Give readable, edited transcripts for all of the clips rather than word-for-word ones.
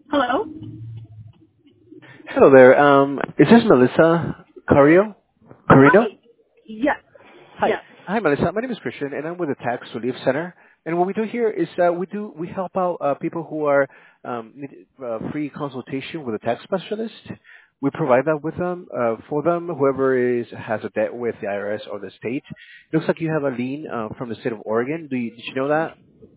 Hello? Hello there. Is this Melissa Carrillo? Hi. Carino? Yes. Hi. Yes. Hi, Melissa. My name is Christian, and I'm with the Tax Relief Center. And what we do here is we help out people who are need free consultation with a tax specialist. We provide that with them for them. Whoever has a debt with the IRS or the state. It looks like you have a lien from the state of Oregon. Did you know that?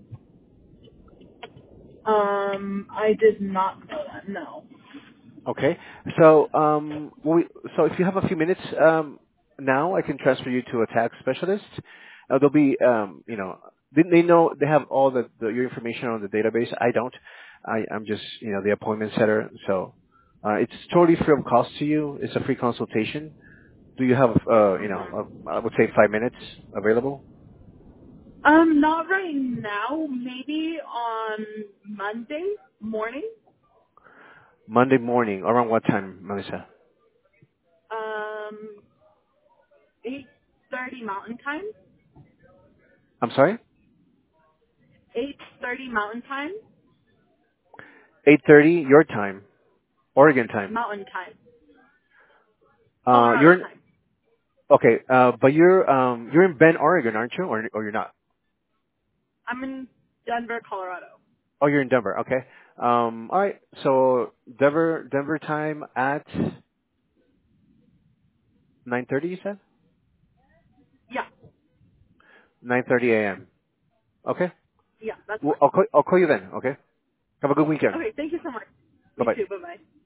I did not know that. No. Okay. So, so if you have a few minutes now, I can transfer you to a tax specialist. They'll be, they know they have all your information on the database. I don't. I'm just, the appointment setter. So, it's totally free of cost to you. It's a free consultation. Do you have, I would say 5 minutes available? Not right now. Maybe on Monday morning. Monday morning, around what time, Melissa? Um, 8:30 Mountain Time. I'm sorry? 8:30 Mountain Time. 8:30 your time, Oregon time. Mountain Time. Colorado You're time. Okay, but you're in Bend, Oregon, aren't you? Or you're not? I'm in Denver, Colorado. Oh, you're in Denver. Okay. All right. So Denver time at 9:30. You said Yeah. 9:30 a.m. Okay. Yeah. That's Well, fine. I'll call you then. Okay. Have a good weekend. Okay. Thank you so much. Bye You bye. too. Bye bye.